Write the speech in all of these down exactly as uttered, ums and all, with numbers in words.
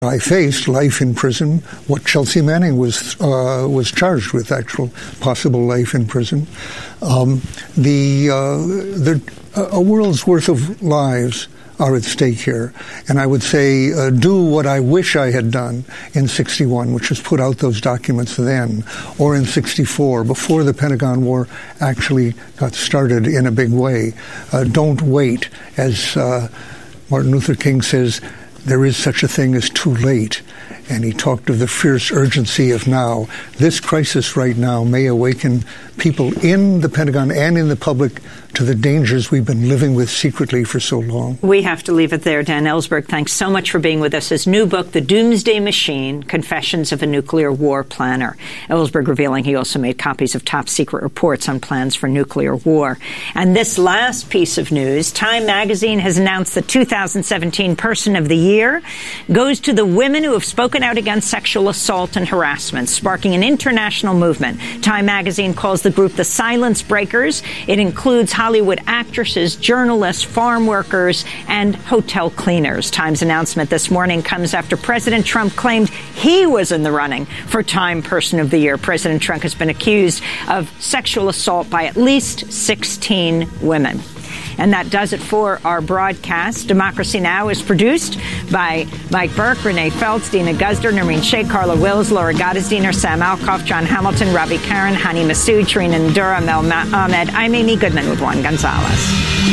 I faced life in prison, what Chelsea Manning was uh, was charged with, actual possible life in prison. Um, the, uh, the a world's worth of lives are at stake here. And I would say uh, do what I wish I had done in sixty-one, which was put out those documents then, or in sixty-four, before the Pentagon War actually got started in a big way. Uh, don't wait, as uh, Martin Luther King says, there is such a thing as too late. And he talked of the fierce urgency of now. This crisis right now may awaken people in the Pentagon and in the public to the dangers we've been living with secretly for so long. We have to leave it there. Dan Ellsberg, thanks so much for being with us. His new book, The Doomsday Machine, Confessions of a Nuclear War Planner. Ellsberg revealing he also made copies of top-secret reports on plans for nuclear war. And this last piece of news, Time magazine has announced the two thousand seventeen Person of the Year goes to the women who have spoken out against sexual assault and harassment, sparking an international movement. Time magazine calls the group the Silence Breakers. It includes Hollywood actresses, journalists, farm workers, and hotel cleaners. Time's announcement this morning comes after President Trump claimed he was in the running for Time Person of the Year. President Trump has been accused of sexual assault by at least sixteen women. And that does it for our broadcast. Democracy Now! Is produced by Mike Burke, Renee Feltz, Dina Guzder, Noreen Shea, Carla Wills, Laura Gottesdiener, Sam Alcoff, John Hamilton, Robbie Karen, Hani Masood, Trina Ndura, Mel Ahmed. I'm Amy Goodman with Juan Gonzalez.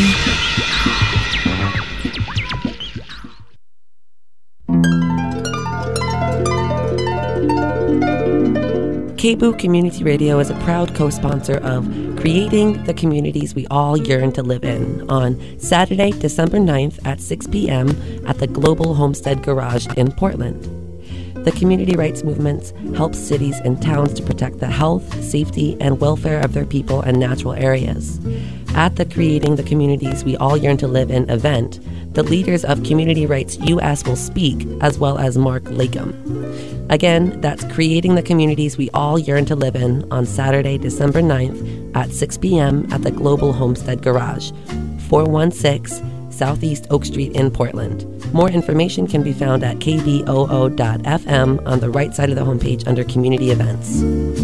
K B O O Community Radio is a proud co-sponsor of Creating the Communities We All Yearn to Live In on Saturday, December ninth at six p.m. at the Global Homestead Garage in Portland. The community rights movement helps cities and towns to protect the health, safety, and welfare of their people and natural areas. At the Creating the Communities We All Yearn to Live In event, the leaders of Community Rights U S will speak, as well as Mark Lakem. Again, that's Creating the Communities We All Yearn to Live In on Saturday, December ninth at six p.m. at the Global Homestead Garage, four one six Southeast Oak Street in Portland. More information can be found at k b o o dot f m on the right side of the homepage under Community Events.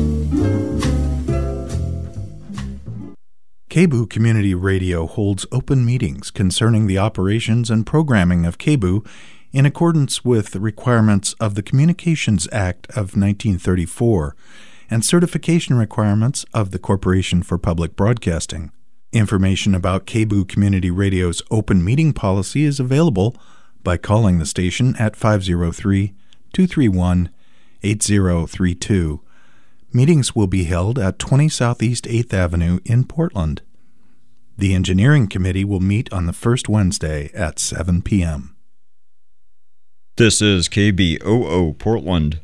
K B O O Community Radio holds open meetings concerning the operations and programming of K B O O in accordance with the requirements of the Communications Act of nineteen thirty-four and certification requirements of the Corporation for Public Broadcasting. Information about K B O O Community Radio's open meeting policy is available by calling the station at five oh three, two three one, eight oh three two. Meetings will be held at twenty Southeast eighth Avenue in Portland. The Engineering Committee will meet on the first Wednesday at seven p.m. This is K B O O Portland.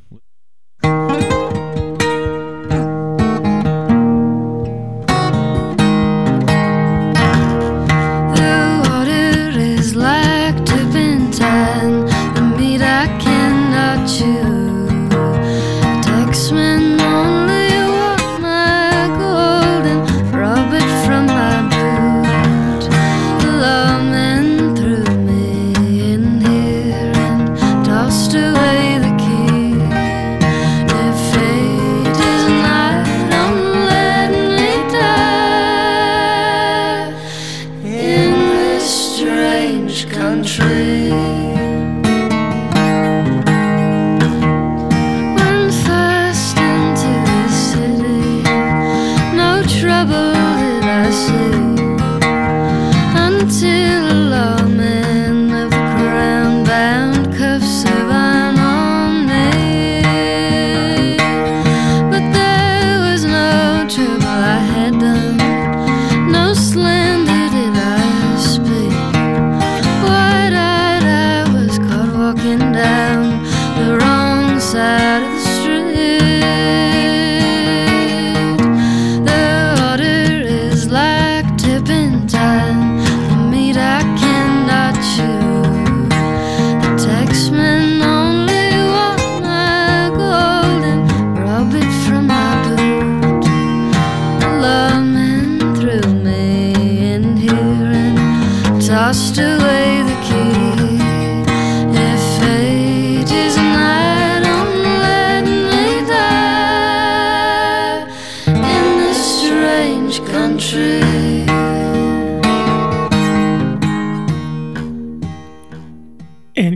Tossed away the key. If fate is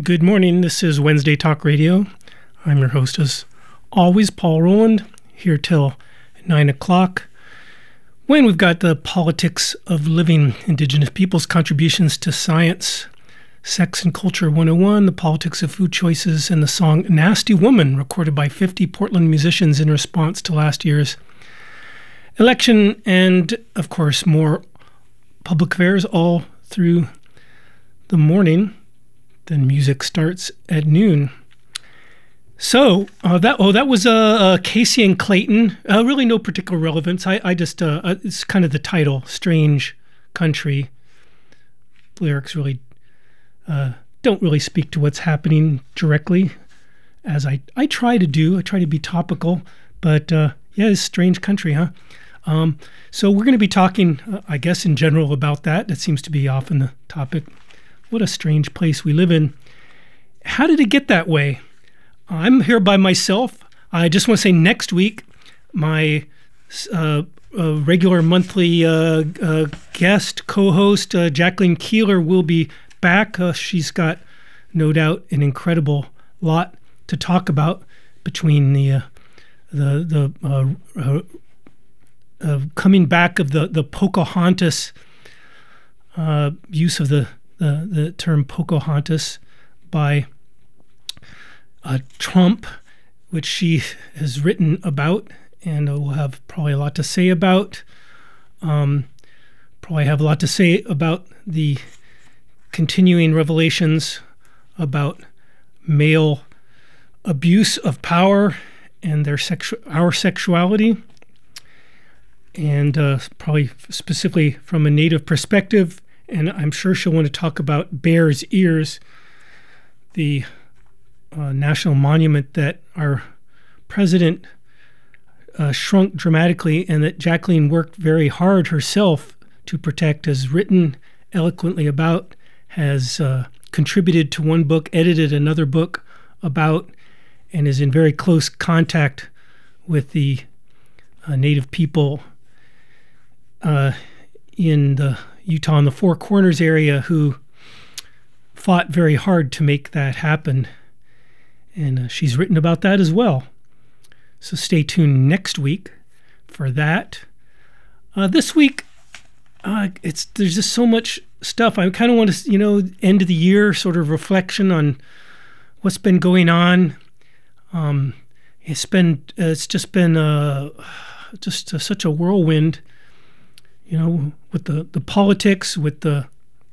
Good morning. This is Wednesday Talk Radio. I'm your host, as always, Paul Rowland, here till nine o'clock, when we've got the politics of living Indigenous peoples, contributions to science, sex and culture one oh one, the politics of food choices, and the song Nasty Woman, recorded by fifty Portland musicians in response to last year's election, and, of course, more public affairs all through the morning. Then music starts at noon. So uh, that oh that was uh, uh, Casey and Clayton. Uh, really no particular relevance. I, I just uh, uh, it's kind of the title, Strange Country. Lyrics really uh, don't really speak to what's happening directly, as I, I try to do. I try to be topical, but uh, yeah, it's Strange Country, huh? Um, so we're going to be talking, uh, I guess, in general about that. That seems to be often the topic. What a strange place we live in. How did it get that way? I'm here by myself. I just want to say next week, my uh, uh, regular monthly uh, uh, guest co-host, uh, Jacqueline Keeler, will be back. Uh, she's got, no doubt, an incredible lot to talk about between the uh, the the uh, uh, uh, coming back of the the Pocahontas uh, use of the The, the term Pocahontas by uh, Trump, which she has written about and uh, will have probably a lot to say about. Um, probably have a lot to say about the continuing revelations about male abuse of power and their sexu- our sexuality, and uh, probably specifically from a Native perspective. And I'm sure she'll want to talk about Bears Ears, the uh, national monument that our president uh, shrunk dramatically and that Jacqueline worked very hard herself to protect, has written eloquently about, has uh, contributed to one book, edited another book about, and is in very close contact with the uh, Native people uh, in the Utah in the Four Corners area who fought very hard to make that happen. And uh, she's written about that as well. So stay tuned next week for that. Uh, this week, uh, it's there's just so much stuff. I kind of want to, you know, end of the year sort of reflection on what's been going on. Um, it's been, uh, it's just been uh, just uh, such a whirlwind. You know, with the, the politics, with the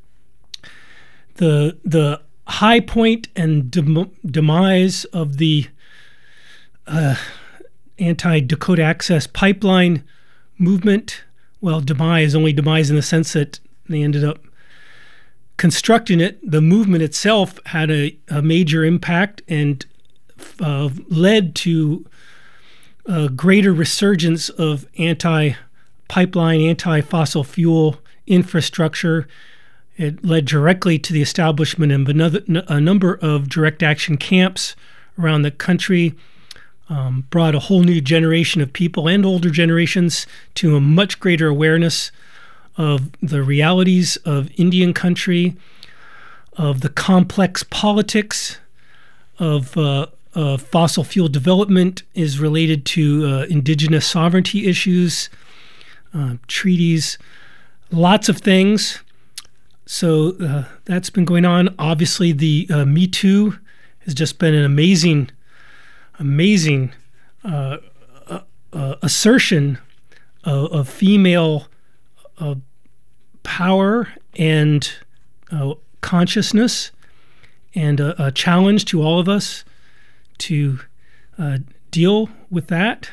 the the high point and dem- demise of the uh, anti-Dakota Access Pipeline movement. Well, demise, only demise in the sense that they ended up constructing it. The movement itself had a, a major impact and uh, led to a greater resurgence of anti pipeline, anti-fossil fuel infrastructure. It led directly to the establishment of another, a number of direct action camps around the country, um, brought a whole new generation of people and older generations to a much greater awareness of the realities of Indian country, of the complex politics of uh, uh, fossil fuel development is related to uh, indigenous sovereignty issues, Uh, treaties, lots of things. So uh, that's been going on. Obviously, the uh, Me Too has just been an amazing, amazing uh, uh, uh, assertion of, of female uh, power and uh, consciousness, and a, a challenge to all of us to uh, deal with that.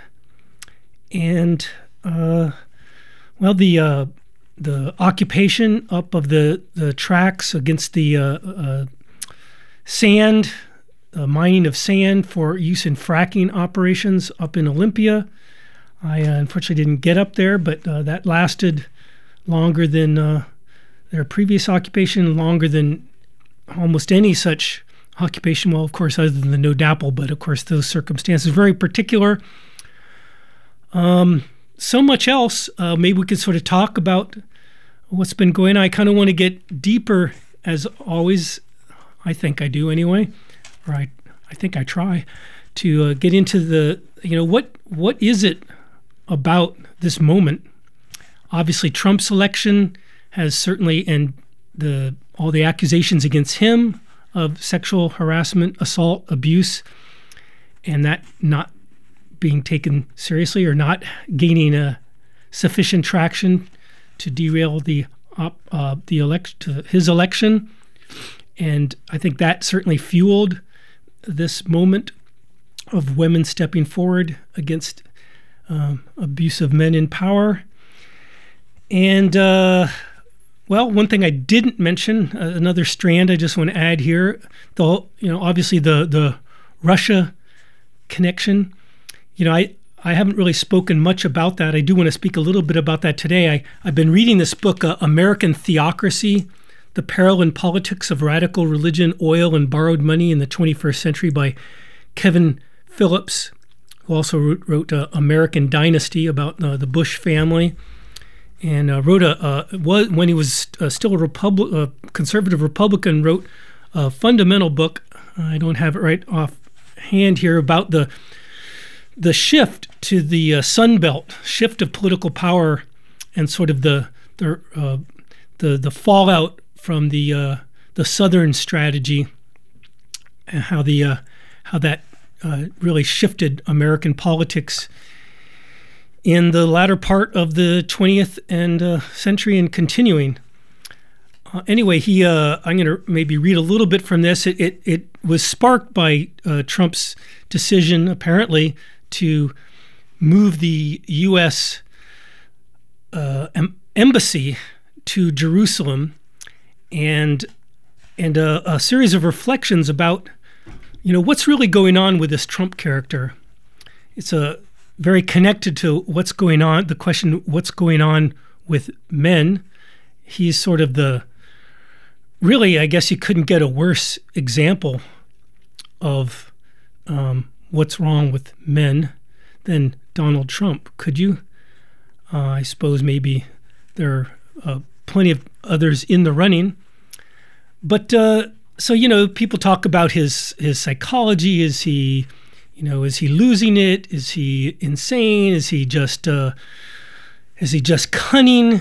And uh, Well, the uh, the occupation up of the, the tracks against the uh, uh, sand, uh, mining of sand for use in fracking operations up in Olympia. I uh, unfortunately didn't get up there, but uh, that lasted longer than uh, their previous occupation, longer than almost any such occupation. Well, of course, other than the No Dapple, but of course those circumstances very particular. Um, so much else. Uh, maybe we could sort of talk about what's been going on. I kind of want to get deeper, as always I think I do anyway, or I, I think I try to uh, get into the, you know, what what is it about this moment? Obviously, Trump's election has certainly, and the all the accusations against him of sexual harassment, assault, abuse, and that not being taken seriously or not gaining a sufficient traction to derail the op, uh, the elect his election, and I think that certainly fueled this moment of women stepping forward against um, abusive men in power. And uh, well, one thing I didn't mention, uh, another strand I just want to add here, the you know obviously the the Russia connection. You know, I, I haven't really spoken much about that. I do want to speak a little bit about that today. I, I've been reading this book, uh, American Theocracy, The Peril and Politics of Radical Religion, Oil, and Borrowed Money in the twenty-first Century by Kevin Phillips, who also wrote, wrote uh, American Dynasty about uh, the Bush family, and uh, wrote a, uh, was, when he was uh, still a Republic, uh, conservative Republican, wrote a fundamental book. I don't have it right offhand here, about the the shift to the uh, Sun Belt, shift of political power, and sort of the the uh, the, the fallout from the uh, the Southern strategy, and how the uh, how that uh, really shifted American politics in the latter part of the twentieth and uh, century and continuing. Uh, anyway, he uh, I'm going to maybe read a little bit from this. It it, it was sparked by uh, Trump's decision, apparently, to move the U S uh, em- embassy to Jerusalem, and and a, a series of reflections about, you know, what's really going on with this Trump character. It's a very connected to what's going on, the question, what's going on with men. He's sort of the, really, I guess you couldn't get a worse example of um, what's wrong with men than Donald Trump, could you? Uh, I suppose maybe there are uh, plenty of others in the running. But, uh, so, you know, people talk about his his psychology. Is he, you know, is he losing it? Is he insane? Is he just, uh, is he just cunning?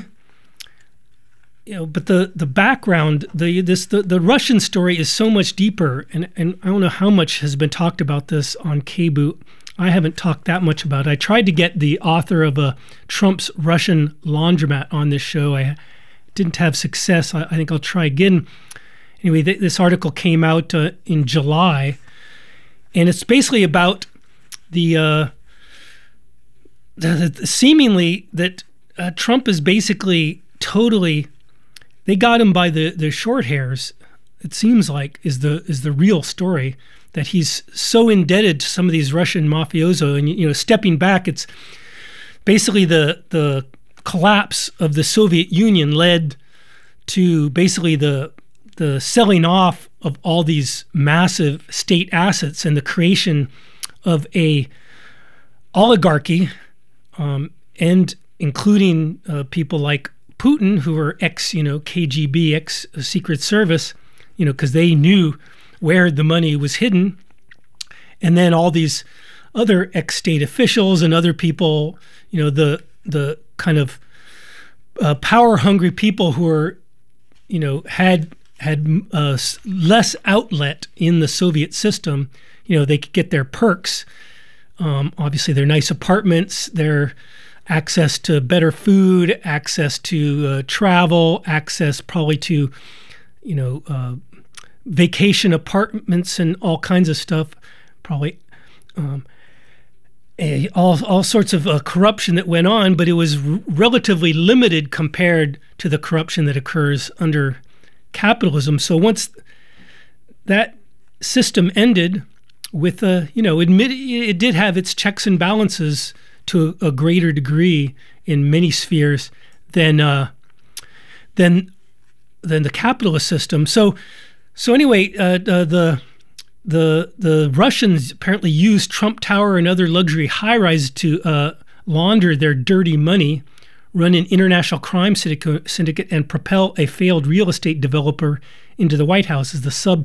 You know, but the, the background, the this the, the Russian story is so much deeper, and, and I don't know how much has been talked about this on K B O. I haven't talked that much about it. I tried to get the author of a Trump's Russian Laundromat on this show. I didn't have success. I, I think I'll try again. Anyway, th- this article came out uh, in July, and it's basically about the, uh, the, the seemingly that uh, Trump is basically totally. They got him by the, the short hairs, it seems like, is the is the real story, that he's so indebted to some of these Russian mafioso. And, you know, stepping back, it's basically the the collapse of the Soviet Union led to basically the the selling off of all these massive state assets and the creation of a oligarchy, um, and including uh, people like Putin, who were ex, you know, K G B, ex Secret Service, you know, because they knew where the money was hidden. And then all these other ex-state officials and other people, you know, the the kind of uh, power-hungry people who were, you know, had had uh, less outlet in the Soviet system. You know, they could get their perks, um, obviously their nice apartments, their access to better food, access to uh, travel, access probably to, you know, uh, vacation apartments and all kinds of stuff, probably um, a, all all sorts of uh, corruption that went on, but it was r- relatively limited compared to the corruption that occurs under capitalism. So once that system ended, with a, you know, admit it did have its checks and balances to a greater degree in many spheres than uh, than than the capitalist system. So so anyway, uh, the the the Russians apparently used Trump Tower and other luxury high-rises to uh, launder their dirty money, run an international crime syndicate, and propel a failed real estate developer into the White House as the sub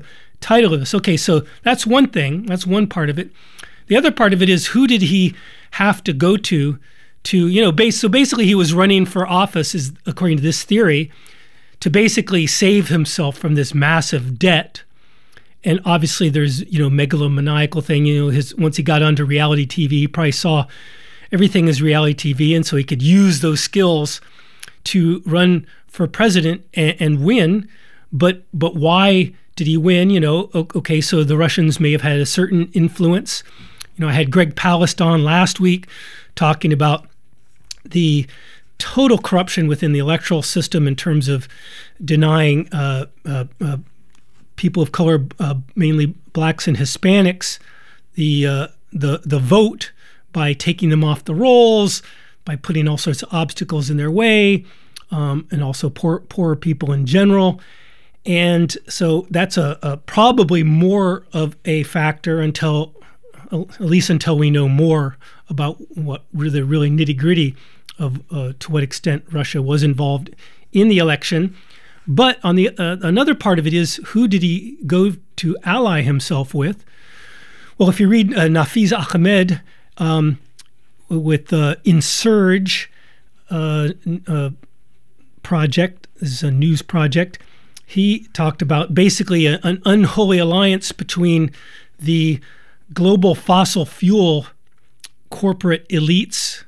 title of this. Okay, so that's one thing. That's one part of it. The other part of it is, who did he have to go to to, you know, base, so basically he was running for office, is according to this theory, to basically save himself from this massive debt. And obviously there's, you know, megalomaniacal thing, you know, his, once he got onto reality T V, he probably saw everything as reality T V, and so he could use those skills to run for president and, and win. But but why did he win? You know, okay, so the Russians may have had a certain influence. You know, I had Greg Palast on last week talking about the total corruption within the electoral system in terms of denying uh, uh, uh, people of color, uh, mainly blacks and Hispanics, the uh, the the vote by taking them off the rolls, by putting all sorts of obstacles in their way, um, and also poor poorer people in general. And so that's a, a probably more of a factor until, at least until we know more about what the really nitty gritty of uh, to what extent Russia was involved in the election. But on the uh, another part of it is, who did he go to ally himself with? Well, if you read uh, Nafiz Ahmed um, with the Insurge uh, uh, project, this is a news project, he talked about basically a, an unholy alliance between the global fossil fuel corporate elites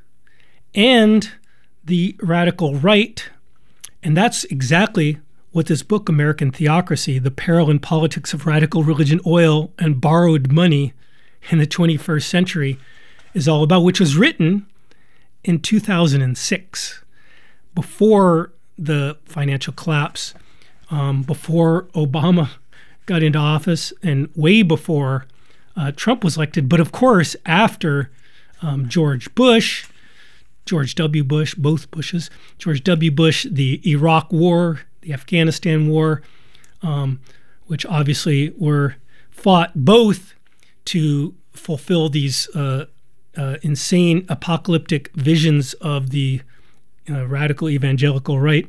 and the radical right. And that's exactly what this book, American Theocracy, The Peril and Politics of Radical Religion, Oil, and Borrowed Money in the twenty-first Century, is all about, which was written in two thousand six, before the financial collapse, um, before Obama got into office, and way before uh, Trump was elected. But of course, after um, George Bush, George W. Bush, both Bushes, George W. Bush, the Iraq War, the Afghanistan War, um, which obviously were fought both to fulfill these uh, uh, insane apocalyptic visions of the uh, radical evangelical right,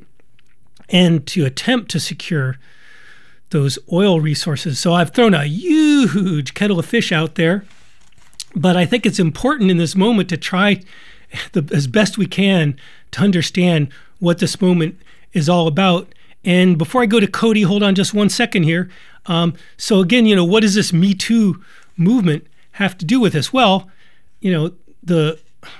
and to attempt to secure those oil resources. So I've thrown a huge kettle of fish out there, but I think it's important in this moment to try the, as best we can to understand what this moment is all about. And before I go to Cody, hold on just one second here. Um, so again, you know, what does this Me Too movement have to do with this? Well, you know, the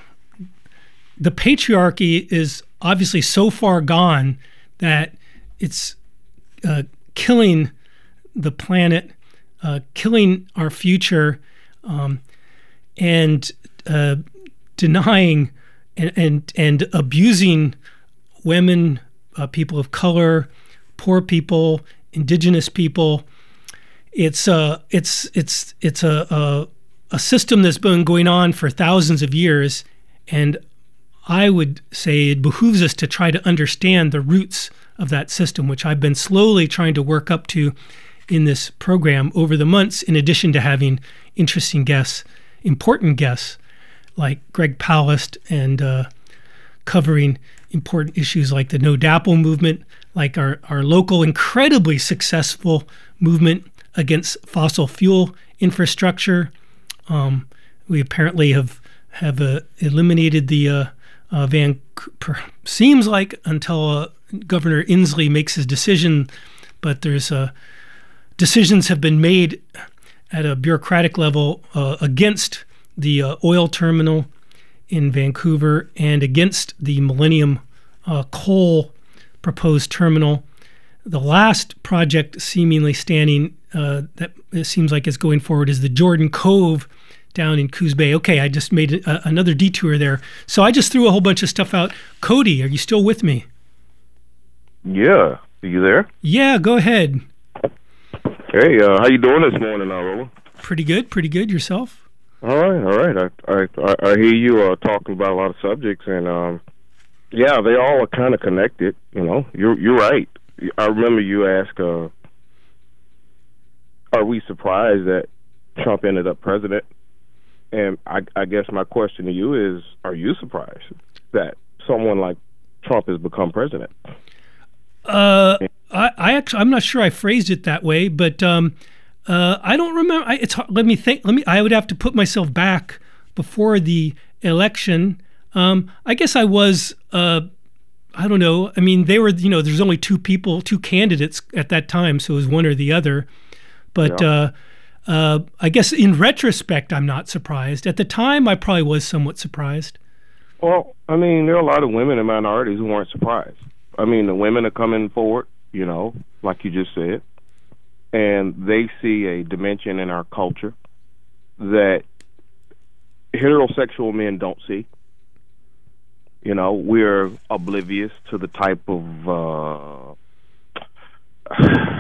the patriarchy is obviously so far gone that it's uh, killing the planet, uh, killing our future, um, and uh, denying and, and and abusing women, uh, people of color, poor people, indigenous people. It's uh it's it's it's a, a a system that's been going on for thousands of years, and I would say it behooves us to try to understand the roots of that system, which I've been slowly trying to work up to in this program over the months, in addition to having interesting guests, important guests like Greg Palast, and uh, covering important issues like the No D A P L movement, like our, our local incredibly successful movement against fossil fuel infrastructure. Um, we apparently have have uh, eliminated the uh, uh, Van, seems like, until uh, Governor Inslee makes his decision, but there's uh, decisions have been made at a bureaucratic level uh, against the uh, oil terminal in Vancouver and against the Millennium uh, Coal proposed terminal. The last project seemingly standing uh, that it seems like is going forward is the Jordan Cove down in Coos Bay. Okay, I just made a, another detour there. So I just threw a whole bunch of stuff out. Cody, are you still with me? Yeah. Are you there? Yeah, go ahead. Hey, uh, how you doing this morning, Roland? Pretty good, pretty good. Yourself? All right, all right. I I, I hear you uh, talking about a lot of subjects, and um, yeah, they all are kind of connected. You know, you're you're right. I remember you asked, uh, "Are we surprised that Trump ended up president?" And I, I guess my question to you is, are you surprised that someone like Trump has become president? Uh, I, I actually, I'm not sure I phrased it that way, but um, Uh, I don't remember. I, it's let me think. Let me. I would have to put myself back before the election. Um, I guess I was. Uh, I don't know. I mean, they were. You know, there's only two people, two candidates at that time, so it was one or the other. But Yeah. uh, uh, I guess in retrospect, I'm not surprised. At the time, I probably was somewhat surprised. Well, I mean, there are a lot of women and minorities who weren't surprised. I mean, the women are coming forward, you know, like you just said, and they see a dimension in our culture that heterosexual men don't see. You know, we're oblivious to the type of uh,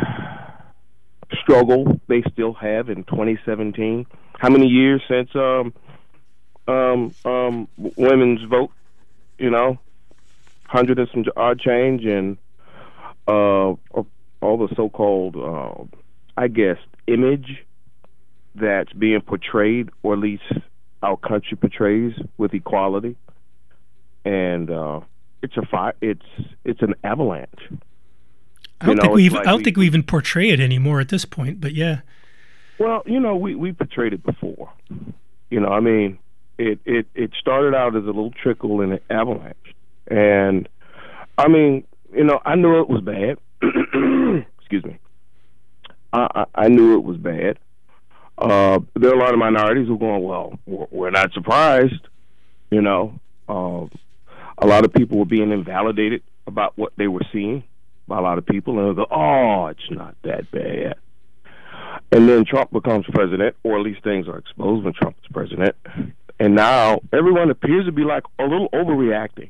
struggle they still have in twenty seventeen. How many years since um, um, um, women's vote? You know, hundred and some odd change, and uh, all the so-called, uh, I guess, image that's being portrayed, or at least our country portrays, with equality. And uh, it's a fi- It's it's an avalanche. I don't You know, think we. it's Even, like I don't we- think we even portray it anymore at this point. But yeah, Well, you know, we we portrayed it before. You know, I mean, it it it started out as a little trickle in an avalanche, and I mean, you know, I knew it was bad. Excuse me. I, I I knew it was bad. Uh, there are a lot of minorities who are going, well, we're we're not surprised. You know, uh, a lot of people were being invalidated about what they were seeing by a lot of people, and they go, oh, it's not that bad. And then Trump becomes president, or at least things are exposed when Trump is president. And now everyone appears to be like a little overreacting.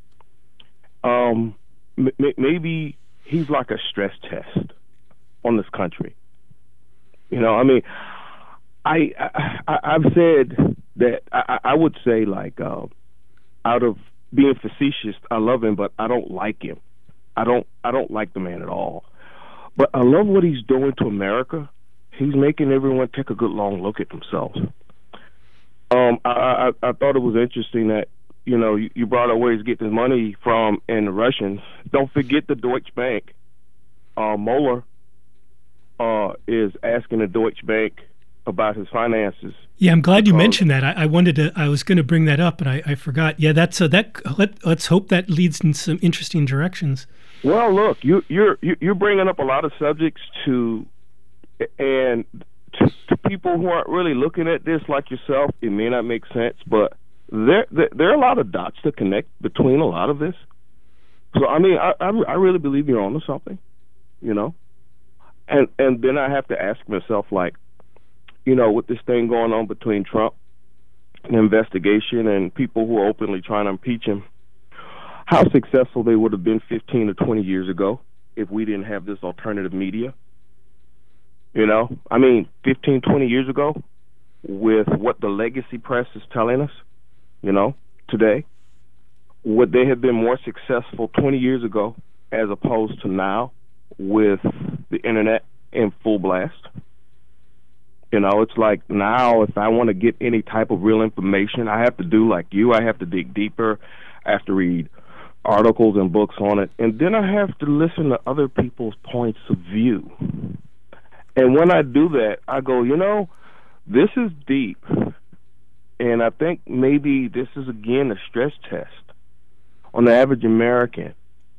Um, m- maybe he's like a stress test on this country. You know, I mean, I, I I've said that I, I would say like uh, out of being facetious, I love him, but I don't like him. I don't I don't like the man at all. But I love what he's doing to America. He's making everyone take a good long look at themselves. Um, I, I, I thought it was interesting that, you know, you, you brought up where he's getting his money from and the Russians. Don't forget the Deutsche Bank. Uh, Mueller uh, is asking the Deutsche Bank about his finances. yeah. I'm glad you Because- mentioned that. I, I wanted to. I was going to bring that up, and I, I forgot. Yeah, that's uh, that. Let, let's hope that leads in some interesting directions. Well, look, you, you're you- you're bringing up a lot of subjects to, and to, to people who aren't really looking at this like yourself, it may not make sense, but there there, there are a lot of dots to connect between a lot of this. So, I mean, I I, I really believe you're onto something, you know, and and then I have to ask myself, like, you know, with this thing going on between Trump, an investigation, and people who are openly trying to impeach him, how successful they would have been fifteen or twenty years ago if we didn't have this alternative media. You know, I mean, fifteen, twenty years ago, with what the legacy press is telling us, you know, today, would they have been more successful twenty years ago as opposed to now with the internet in full blast? You know, it's like now if I want to get any type of real information, I have to do like you. I have to dig deeper. I have to read articles and books on it. And then I have to listen to other people's points of view. And when I do that, I go, you know, this is deep. And I think maybe this is, again, a stress test on the average American.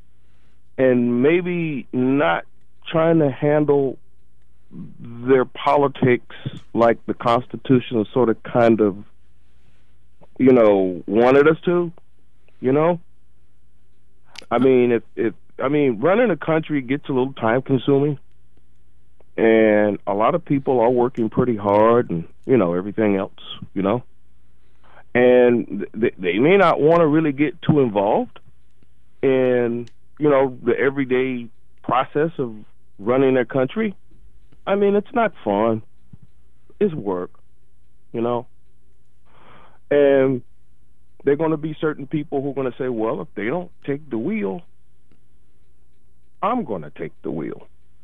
And maybe not trying to handle their politics like the Constitution sort of kind of, you know, wanted us to, you know? I mean, if, if I mean, running a country gets a little time consuming, and a lot of people are working pretty hard and, you know, everything else, you know? And th- they may not want to really get too involved in, you know, the everyday process of running their country. I mean, it's not fun. It's work, you know? And there are going to be certain people who are going to say, well, if they don't take the wheel, I'm going to take the wheel.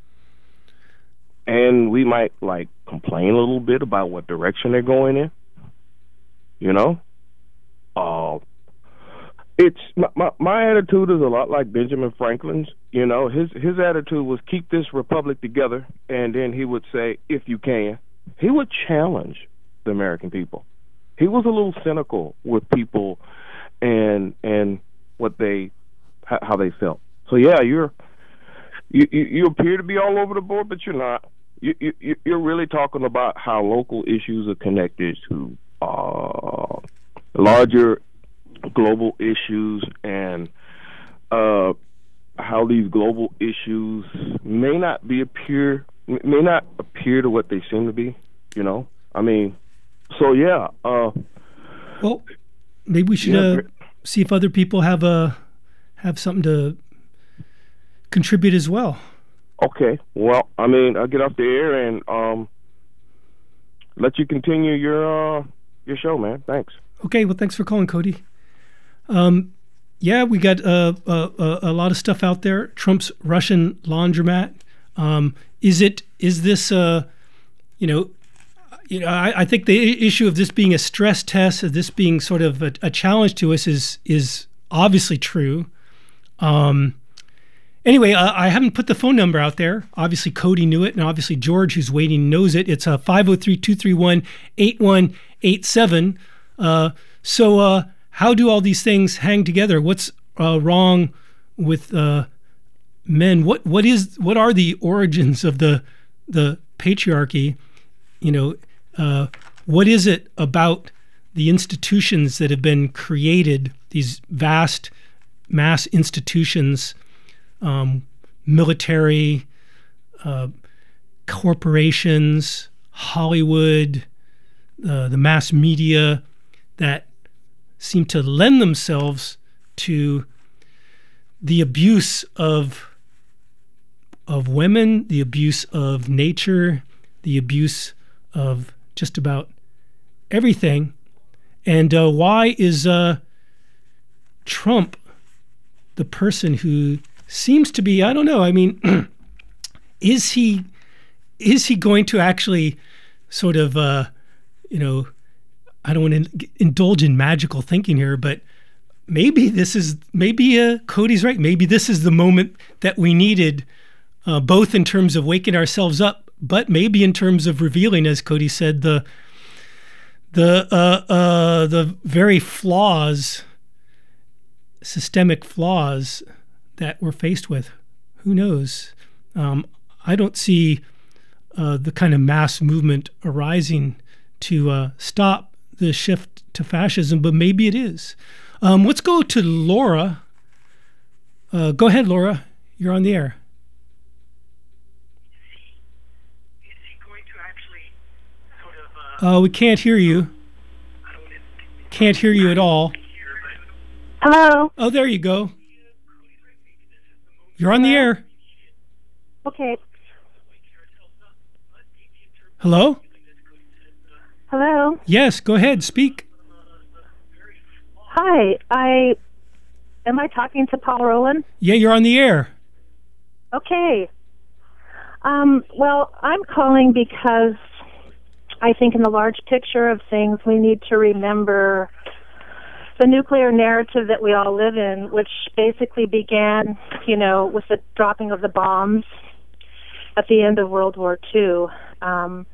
And we might, like, complain a little bit about what direction they're going in, you know? Uh, it's my, my my attitude is a lot like Benjamin Franklin's. You know, his his attitude was keep this republic together, and then he would say, if you can. He would challenge the American people. He was a little cynical with people and and what they how they felt. So yeah, you're you you, you appear to be all over the board, but you're not. You, you you're really talking about how local issues are connected to uh, larger global issues, and uh, how these global issues may not be appear may not appear to what they seem to be. You know, I mean, so yeah. Uh, well, maybe we should uh, see if other people have a have something to contribute as well. Okay. Well, I mean, I'll get off the air and um, let you continue your uh, your show, man. Thanks. Okay. Well, thanks for calling, Cody. Um, yeah, we got uh, uh, a lot of stuff out there. Trump's Russian laundromat. Um, is it? Is this? Uh, you know, you know. I, I think the issue of this being a stress test, of this being sort of a, a challenge to us, is is obviously true. Um, anyway, uh, I haven't put the phone number out there. Obviously, Cody knew it, and obviously George, who's waiting, knows it. It's a five oh three, two three one, eight one eight seven. Uh, so. Uh, How do all these things hang together? What's uh, wrong with uh, men? What what is what are the origins of the the patriarchy? You know, uh, what is it about the institutions that have been created? These vast mass institutions, um, military, uh, corporations, Hollywood, uh, the mass media that seem to lend themselves to the abuse of of women, the abuse of nature, the abuse of just about everything. And uh, why is uh, Trump the person who seems to be, I don't know, I mean, is he is he going to actually sort of, uh, you know, I don't want to indulge in magical thinking here, but maybe this is, maybe uh, Cody's right. Maybe this is the moment that we needed, uh, both in terms of waking ourselves up, but maybe in terms of revealing, as Cody said, the the uh, uh, the very flaws, systemic flaws that we're faced with. Who knows? Um, I don't see uh, the kind of mass movement arising to uh, stop the shift to fascism, but maybe it is. Um, let's go to Laura. Uh, go ahead, Laura. You're on the air. Is he going to actually sort of... Uh, uh, we can't hear you. Can't hear you at all. Hello? Oh, there you go. You're on the air. Okay. Hello? Hello? Yes, go ahead, speak. Hi, I... Am I talking to Paul Rowland? Yeah, you're on the air. Okay. Um, well, I'm calling because I think in the large picture of things, we need to remember the nuclear narrative that we all live in, which basically began, you know, with the dropping of the bombs at the end of World War Two. Um,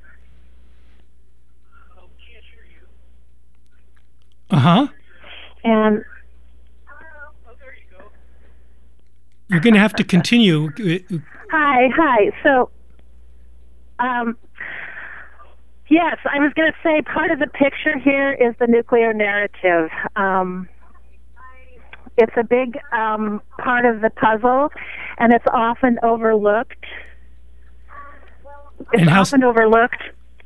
Uh-huh. And you're going to have to continue. Hi, hi. So, um, yes, I was going to say part of the picture here is the nuclear narrative. Um, it's a big um, part of the puzzle, and it's often overlooked. It's often overlooked.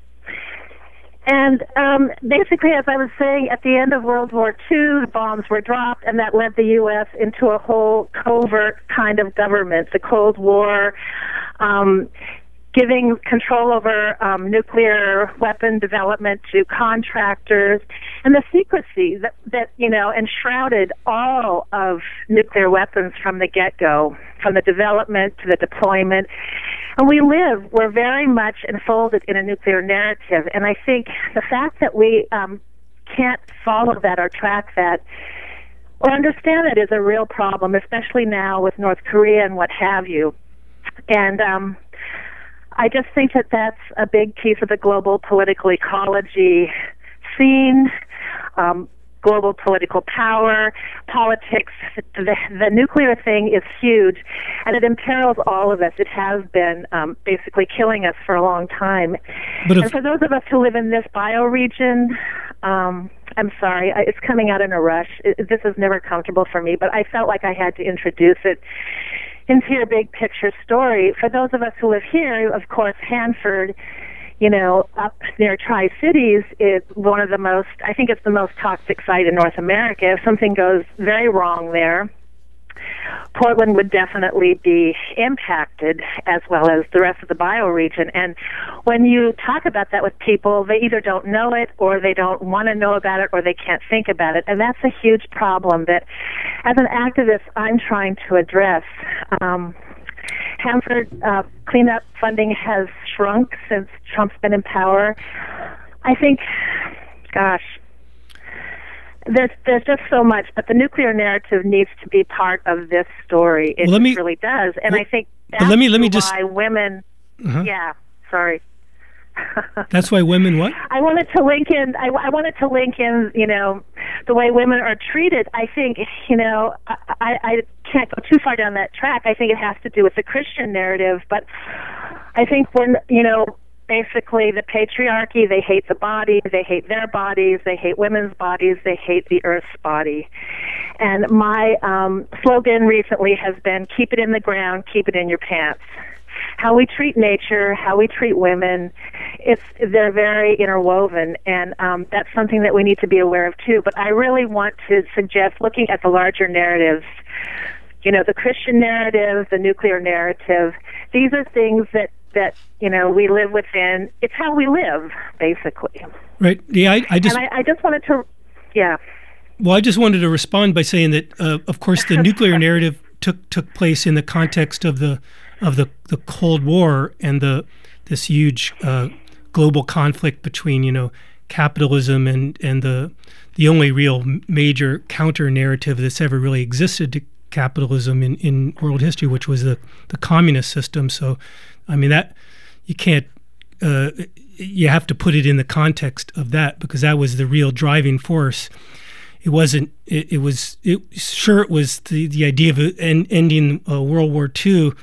And um, basically, as I was saying, at the end of World War Two, the bombs were dropped, and that led the U S into a whole covert kind of government, the Cold War, um, giving control over um, nuclear weapon development to contractors, and the secrecy that, that, you know, enshrouded all of nuclear weapons from the get-go, from the development to the deployment. And we live, we're very much enfolded in a nuclear narrative. And I think the fact that we um, can't follow that or track that or understand it is a real problem, especially now with North Korea and what have you. And um, I just think that that's a big piece of the global political ecology scene, um, global political power, politics. The, the nuclear thing is huge, and it imperils all of us. It has been um, basically killing us for a long time. But and for those of us who live in this bioregion, um, I'm sorry, I, it's coming out in a rush. It, this is never comfortable for me, but I felt like I had to introduce it into your big picture story. For those of us who live here, of course, Hanford, you know, up near Tri-Cities is one of the most, I think it's the most toxic site in North America. If something goes very wrong there, Portland would definitely be impacted, as well as the rest of the bioregion. And when you talk about that with people, they either don't know it, or they don't want to know about it, or they can't think about it. And that's a huge problem that, as an activist, I'm trying to address. Um, Hanford uh, cleanup funding has shrunk since Trump's been in power. I think, gosh, there's there's just so much, but the nuclear narrative needs to be part of this story. It well, me, really does, and well, I think that's let me, let me why just, women. Uh-huh. Yeah, sorry. That's why women what? I wanted to link in. I, I wanted to link in. You know, the way women are treated. I think you know. I, I can't go too far down that track. I think it has to do with the Christian narrative, but I think we're you know basically the patriarchy. They hate the body. They hate their bodies. They hate women's bodies. They hate the Earth's body. And my um, slogan recently has been: keep it in the ground, keep it in your pants. How we treat nature, how we treat women, it's they're very interwoven, and um, that's something that we need to be aware of too. But I really want to suggest looking at the larger narratives, you know, the Christian narrative, the nuclear narrative. These are things that, that you know, we live within. It's how we live, basically. Right. Yeah, I, I just... And I, I just wanted to, yeah. Well, I just wanted to respond by saying that, uh, of course, the nuclear narrative took took place in the context of the of the, the Cold War and the this huge uh, global conflict between, you know, capitalism and, and the the only real major counter narrative that's ever really existed to capitalism in, in world history, which was the, the communist system. So, I mean, that you can't, uh, you have to put it in the context of that, because that was the real driving force. It wasn't, it, it was, it, sure, it was the, the idea of end, ending uh, World War Two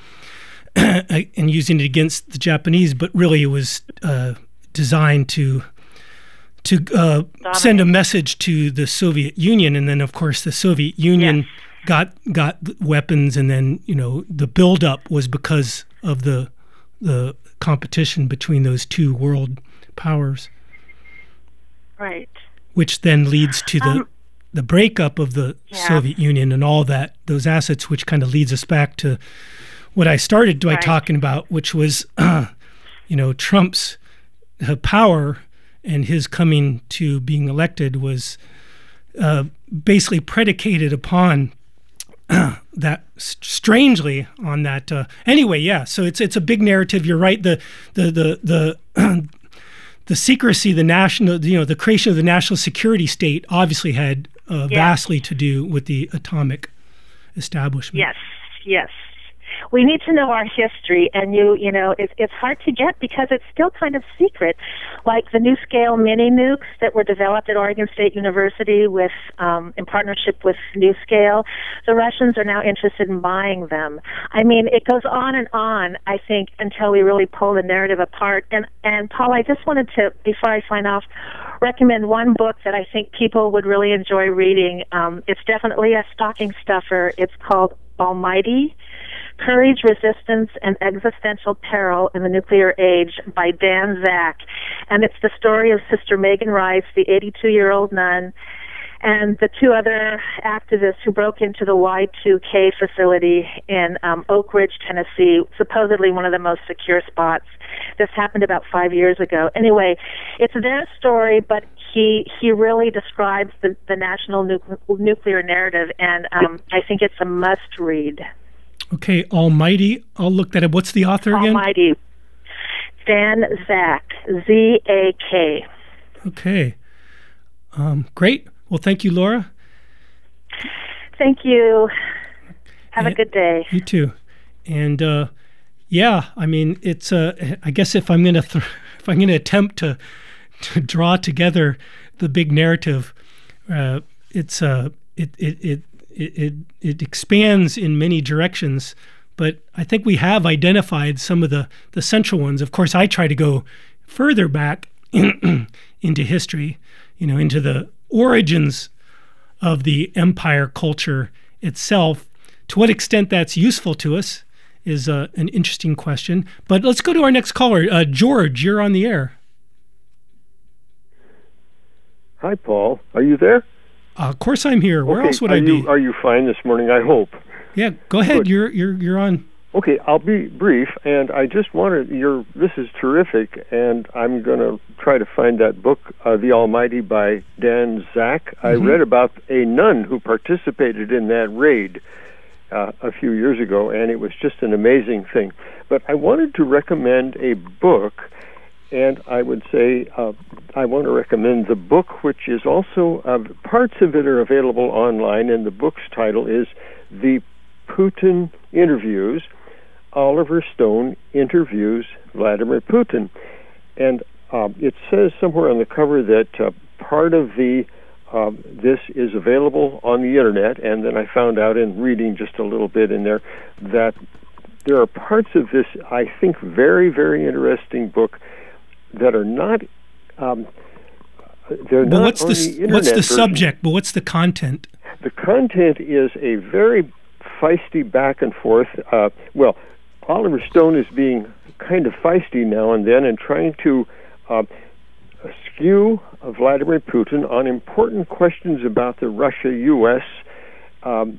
and using it against the Japanese, but really it was uh, designed to to uh, send a message to the Soviet Union, and then of course the Soviet Union yes. got got weapons, and then you know the buildup was because of the the competition between those two world powers, right? Which then leads to the um, the breakup of the yeah. Soviet Union and all that those assets, which kind of leads us back to what I started by right. talking about, which was, uh, you know, Trump's uh, power and his coming to being elected was uh, basically predicated upon uh, that, strangely, on that. Uh, anyway, yeah. So it's it's a big narrative. You're right. The the the the. Uh, the secrecy, the national, you know, the creation of the national security state obviously had uh, yes. vastly to do with the atomic establishment. Yes. Yes. We need to know our history, and you, you know, it's, it's hard to get because it's still kind of secret. Like the NuScale mini nukes that were developed at Oregon State University with, um, in partnership with NuScale, the Russians are now interested in buying them. I mean, it goes on and on, I think, until we really pull the narrative apart. And, and Paul, I just wanted to, before I sign off, recommend one book that I think people would really enjoy reading. Um, it's definitely a stocking stuffer. It's called Almighty: Courage, Resistance, and Existential Peril in the Nuclear Age by Dan Zak. And it's the story of Sister Megan Rice, the eighty-two-year-old nun, and the two other activists who broke into the Y two K facility in um, Oak Ridge, Tennessee, supposedly one of the most secure spots. This happened about five years ago. Anyway, it's their story, but he he really describes the, the national nu- nuclear narrative, and um, I think it's a must-read. Okay, Almighty. I'll look that up. What's the author again? Almighty. Dan Zak, Z A K. Okay. Um, great. Well, thank you, Laura. Thank you. Have and, a good day. You too. And uh, yeah, I mean, it's. Uh, I guess if I'm gonna th- if I'm gonna attempt to to draw together the big narrative, uh, it's uh, it, it it it it expands in many directions. But I think we have identified some of the the central ones. Of course, I try to go further back into history, you know, into the origins of the empire culture itself. To what extent that's useful to us is uh, an interesting question. But let's go to our next caller. Uh, George, you're on the air. Hi, Paul. Are you there? Uh, of course I'm here. Where okay. else would are I you, be? Are you fine this morning, I hope? Yeah, go ahead. Good. You're you're you're on. Okay, I'll be brief, and I just wanted your. This is terrific, and I'm going to try to find that book, uh, The Almighty by Dan Zak. Mm-hmm. I read about a nun who participated in that raid uh, a few years ago, and it was just an amazing thing. But I wanted to recommend a book, and I would say uh, I want to recommend the book, which is also uh, parts of it are available online, and the book's title is The Putin Interviews. Oliver Stone interviews Vladimir Putin. And um, it says somewhere on the cover that uh, part of the um, this is available on the internet, and then I found out in reading just a little bit in there that there are parts of this, I think, very, very interesting book that are not um, they're but not what's on the, the internet what's the version. subject, but what's the content? The content is a very feisty back and forth. Uh, well, Oliver Stone is being kind of feisty now and then and trying to uh, skew Vladimir Putin on important questions about the Russia-U S um,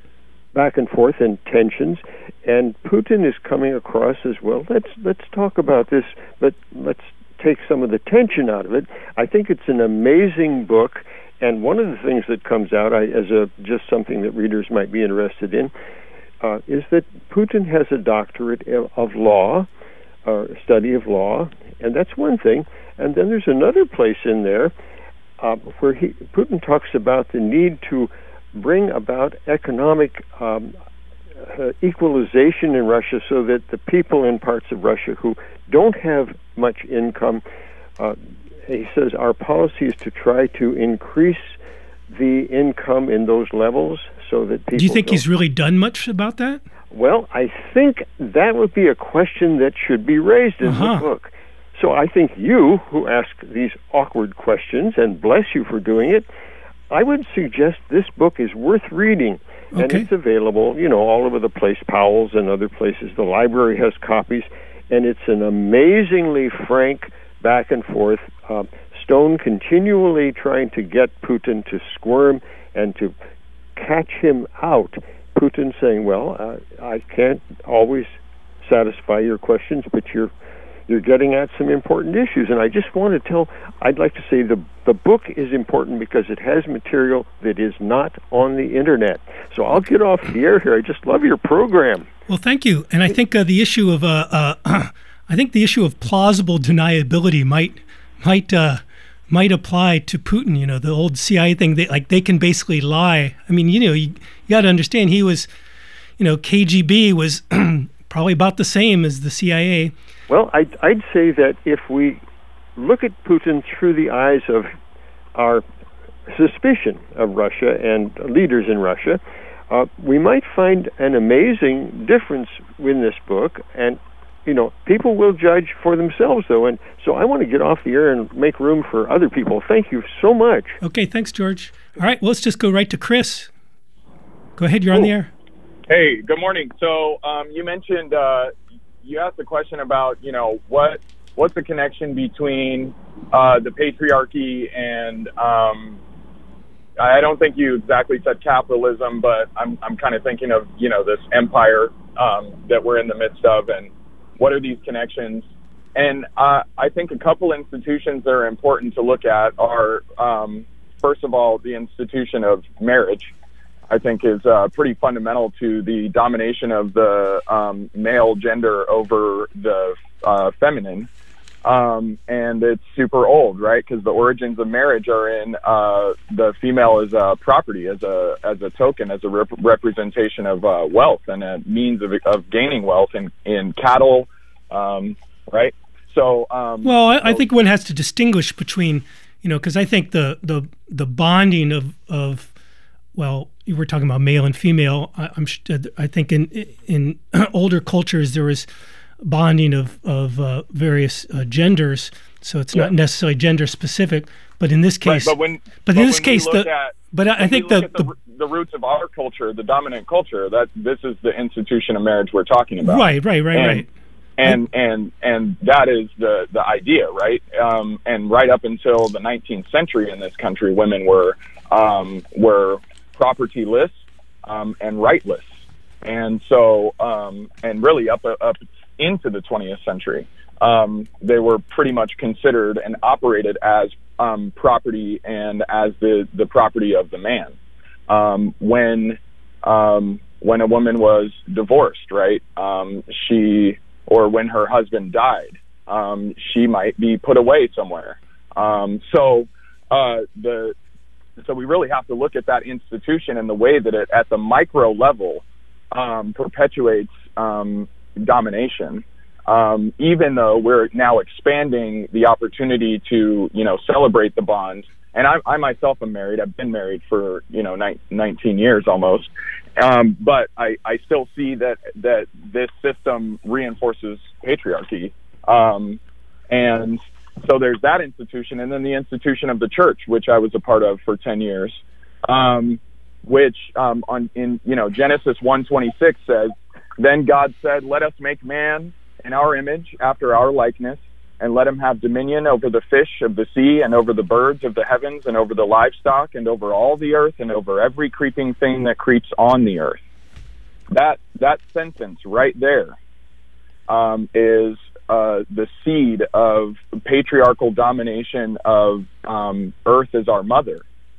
back and forth and tensions. And Putin is coming across as, well, let's let's talk about this, but let's take some of the tension out of it. I think it's an amazing book. And one of the things that comes out I, as a just something that readers might be interested in uh, is that Putin has a doctorate of, of law, or uh, study of law, and that's one thing. And then there's another place in there uh, where he, Putin talks about the need to bring about economic um, uh, equalization in Russia so that the people in parts of Russia who don't have much income, uh, he says our policy is to try to increase the income in those levels so that people... Do you think don't... he's really done much about that? Well, I think that would be a question that should be raised in uh-huh. the book. So I think you, who ask these awkward questions, and bless you for doing it, I would suggest this book is worth reading. And okay. It's available, you know, all over the place, Powell's and other places. The library has copies, and it's an amazingly frank back and forth. Uh, Stone continually trying to get Putin to squirm and to catch him out. Putin saying, well, uh, I can't always satisfy your questions, but you're you're getting at some important issues. And I just want to tell, I'd like to say the the book is important because it has material that is not on the internet. So I'll get off the air here. I just love your program. Well, thank you. And I think uh, the issue of uh, uh, I think the issue of plausible deniability might might uh, might apply to Putin. You know, the old C I A thing. They, like they can basically lie. I mean, you know, you, you got to understand he was, you know, K G B was probably about the same as the C I A. Well, I'd, I'd say that if we look at Putin through the eyes of our suspicion of Russia and leaders in Russia, uh, we might find an amazing difference in this book. And, you know, people will judge for themselves, though. And so I want to get off the air and make room for other people. Thank you so much. Okay, thanks, George. All right, well, let's just go right to Chris. Go ahead, you're on the air. Hey, good morning. So um, you mentioned... Uh, you asked the question about, you know, what what's the connection between uh, the patriarchy and um, I don't think you exactly said capitalism, but I'm I'm kind of thinking of, you know, this empire um, that we're in the midst of, and what are these connections? And uh, I think a couple institutions that are important to look at are, um, first of all, the institution of marriage. I think is uh, pretty fundamental to the domination of the um, male gender over the uh, feminine. Um, and it's super old, right? Because the origins of marriage are in uh, the female as a property, as a as a token, as a rep- representation of uh, wealth and a means of of gaining wealth in in cattle, um, right? So, um, well, I, so, I think one has to distinguish between, you know, because I think the the the bonding of of well, you were talking about male and female. I, I'm I think in in older cultures there was bonding of of uh, various uh, genders, so it's yeah. not necessarily gender specific. But in this case, right, but when but, but in this case, the at, but I think the, the, the the roots of our culture, the dominant culture, that this is the institution of marriage we're talking about. Right, right, right, and, right. And and and that is the the idea, right? Um, and right up until the nineteenth century in this country, women were um, were propertyless um, and rightless, and so um, and really up up. into the twentieth century, um, they were pretty much considered and operated as um, property and as the, the property of the man. Um, when um, when a woman was divorced, right, um, she or when her husband died, um, she might be put away somewhere. Um, so uh, the so we really have to look at that institution and the way that it, at the micro level, um, perpetuates Um, domination, um, even though we're now expanding the opportunity to, you know, celebrate the bond. And I, I myself am married. I've been married for, you know, ni- nineteen years almost. Um, but I, I still see that, that this system reinforces patriarchy. Um, and so there's that institution. And then the institution of the church, which I was a part of for ten years, um, which um, on in, you know, Genesis one twenty-six says, "Then God said, let us make man in our image, after our likeness, and let him have dominion over the fish of the sea, and over the birds of the heavens, and over the livestock, and over all the earth, and over every creeping thing that creeps on the earth." That that sentence right there um, is uh, the seed of patriarchal domination of um, earth as our mother.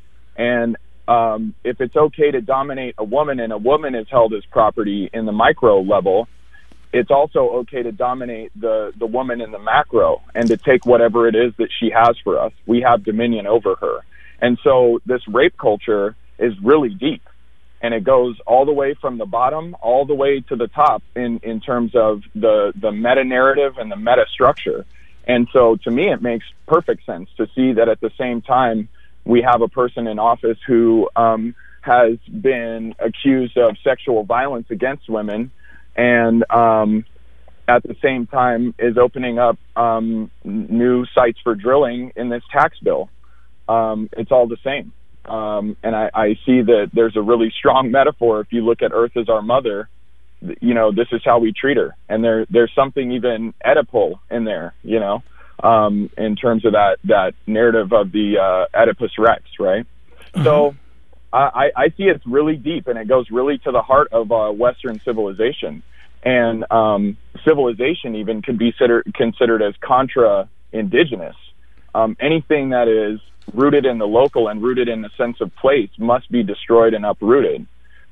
And Um, if it's okay to dominate a woman and a woman is held as property in the micro level, it's also okay to dominate the, the woman in the macro and to take whatever it is that she has for us. We have dominion over her. And so this rape culture is really deep, and it goes all the way from the bottom all the way to the top in, in terms of the, the meta-narrative and the meta-structure. And so to me, it makes perfect sense to see that at the same time, we have a person in office who um, has been accused of sexual violence against women, and um, at the same time is opening up um, new sites for drilling in this tax bill. Um, it's all the same. Um, and I, I see that there's a really strong metaphor. If you look at Earth as our mother, you know, this is how we treat her. And there, there's something even Oedipal in there, you know. Um, in terms of that, that narrative of the uh, Oedipus Rex, right? Uh-huh. So I, I see it's really deep, and it goes really to the heart of uh, Western civilization. And um, civilization even can be consider, considered as contra-indigenous. Um, anything that is rooted in the local and rooted in the sense of place must be destroyed and uprooted.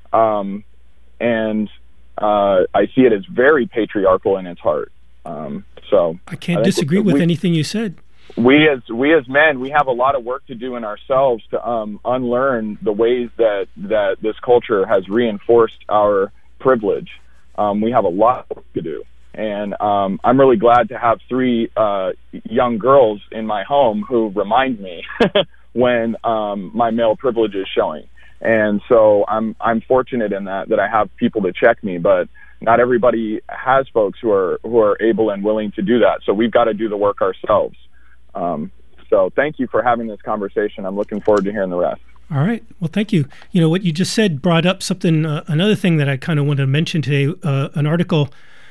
Um, and uh, I see it as very patriarchal in its heart. Um, so I can't I disagree we, with anything you said. We as we as men, we have a lot of work to do in ourselves to um, unlearn the ways that, that this culture has reinforced our privilege. Um, we have a lot of work to do, and um, I'm really glad to have three uh, young girls in my home who remind me when um, my male privilege is showing. And so I'm I'm fortunate in that that I have people to check me, but not everybody has folks who are who are able and willing to do that. So we've got to do the work ourselves. Um, so thank you for having this conversation. I'm looking forward to hearing the rest. All right. Well, thank you. You know, what you just said brought up something, uh, another thing that I kind of wanted to mention today, uh, an article.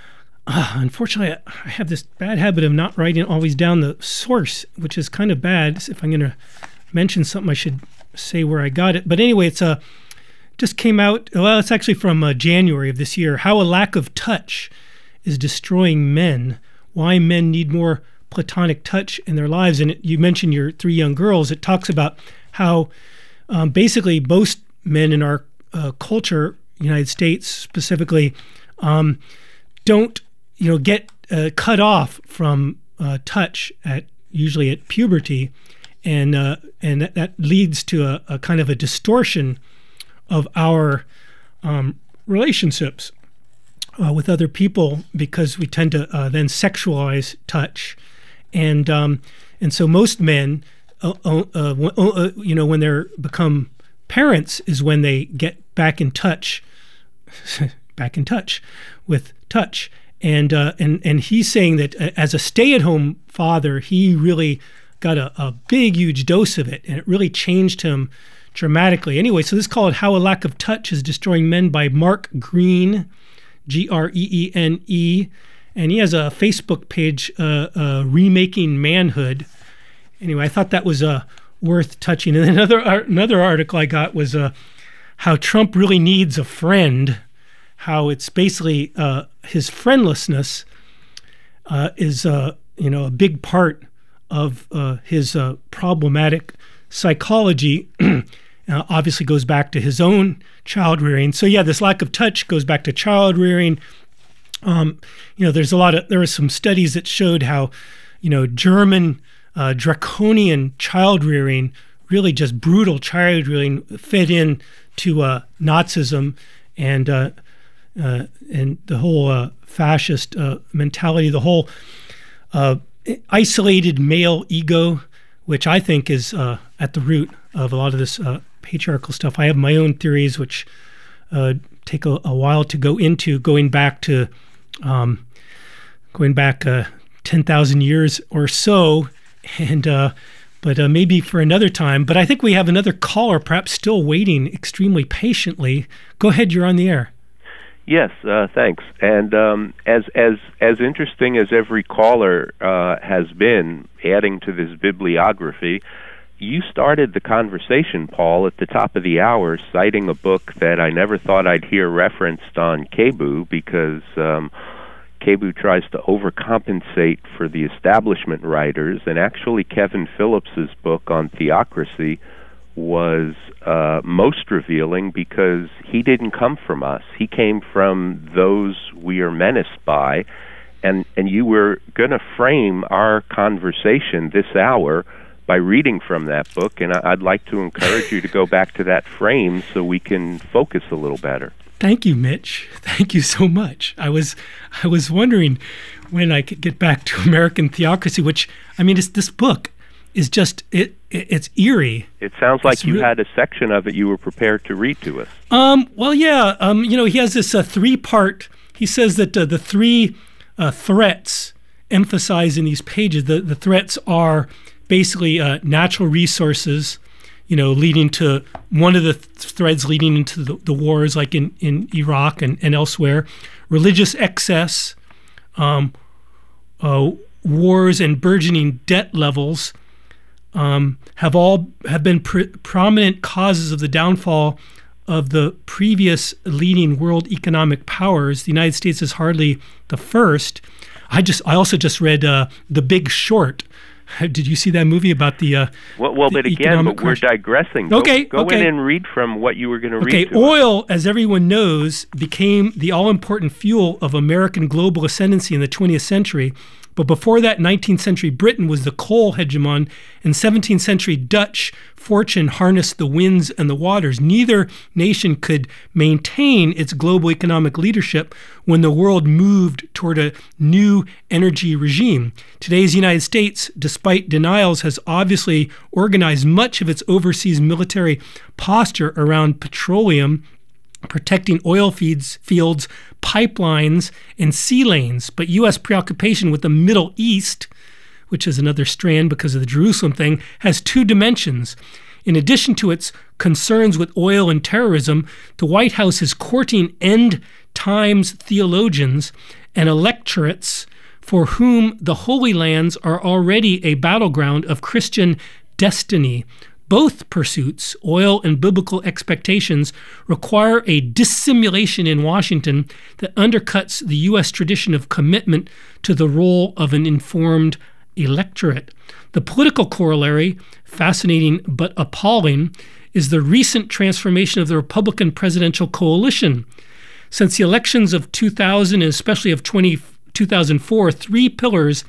Uh, unfortunately, I have this bad habit of not writing always down the source, which is kind of bad. If I'm going to mention something, I should say where I got it. But anyway, it's a, just came out, well, it's actually from uh, January of this year, How a Lack of Touch is Destroying Men, Why Men Need More Platonic Touch in Their Lives. And it, you mentioned your three young girls. It talks about how um, basically most men in our uh, culture, United States specifically, um, don't, you know, get uh, cut off from uh, touch at usually at puberty, and uh, and that, that leads to a, a kind of a distortion of our um, relationships uh, with other people, because we tend to uh, then sexualize touch, and um, and so most men, uh, uh, uh, you know, when they're become parents, is when they get back in touch, back in touch with touch. And uh, and and he's saying that uh, as a stay-at-home father, he really got a, a big, huge dose of it, and it really changed him dramatically. Anyway, so this is called How a Lack of Touch is Destroying Men by Mark Greene, G R E E N E. And he has a Facebook page, uh, uh, Remaking Manhood. Anyway, I thought that was uh, worth touching. And another, another article I got was uh, How Trump Really Needs a Friend. How it's basically uh, his friendlessness uh, is, uh, you know, a big part of uh, his uh, problematic psychology. uh, obviously goes back to his own child rearing. So yeah, this lack of touch goes back to child rearing. Um, you know, there's a lot of there are some studies that showed how, you know, German uh, draconian child rearing, really just brutal child rearing, fed in to uh, Nazism and. Uh, Uh, and the whole uh, fascist uh, mentality, the whole uh, isolated male ego, which I think is uh, at the root of a lot of this uh, patriarchal stuff. I have my own theories, which uh, take a, a while to go into, going back to um, going back uh, ten thousand years or so, and uh, but uh, maybe for another time. But I think we have another caller, perhaps still waiting extremely patiently. Go ahead, you're on the air. Yes, uh, thanks. And um, as as as interesting as every caller uh, has been, adding to this bibliography, you started the conversation, Paul, at the top of the hour, citing a book that I never thought I'd hear referenced on K B U, because um, K B U tries to overcompensate for the establishment writers, and actually Kevin Phillips's book on theocracy was uh, most revealing, because he didn't come from us. He came from those we are menaced by, and, and you were going to frame our conversation this hour by reading from that book, and I'd like to encourage you to go back to that frame so we can focus a little better. Thank you, Mitch. Thank you so much. I was I was wondering when I could get back to American Theocracy, which, I mean, it's this book is just, it, it it's eerie. It sounds like it's you re- had a section of it you were prepared to read to us. Um, well, yeah. Um, you know, he has this uh, three-part, he says that uh, the three uh, threats emphasized in these pages, the, the threats are basically uh, natural resources, you know, leading to, one of the th- threads leading into the, the wars like in, in Iraq and, and elsewhere, religious excess, um, uh, wars and burgeoning debt levels, Um, have all have been pr- prominent causes of the downfall of the previous leading world economic powers. The United States is hardly the first. I just I also just read uh, The Big Short. Did you see that movie about the? Uh, well, well the but again, but we're digressing. Go, okay, go okay. in and read from what you were going to okay, read. Okay, oil, as everyone knows, became the all-important fuel of American global ascendancy in the twentieth century. But before that, nineteenth century Britain was the coal hegemon, and seventeenth century Dutch fortune harnessed the winds and the waters. Neither nation could maintain its global economic leadership when the world moved toward a new energy regime. Today's United States, despite denials, has obviously organized much of its overseas military posture around petroleum, protecting oil feeds, fields, pipelines, and sea lanes. But U S preoccupation with the Middle East, which is another strand because of the Jerusalem thing, has two dimensions. In addition to its concerns with oil and terrorism, the White House is courting end times theologians and electorates for whom the Holy Lands are already a battleground of Christian destiny. Both pursuits, oil and biblical expectations, require a dissimulation in Washington that undercuts the U S tradition of commitment to the role of an informed electorate. The political corollary, fascinating but appalling, is the recent transformation of the Republican presidential coalition. Since the elections of two thousand and especially of two thousand four, three pillars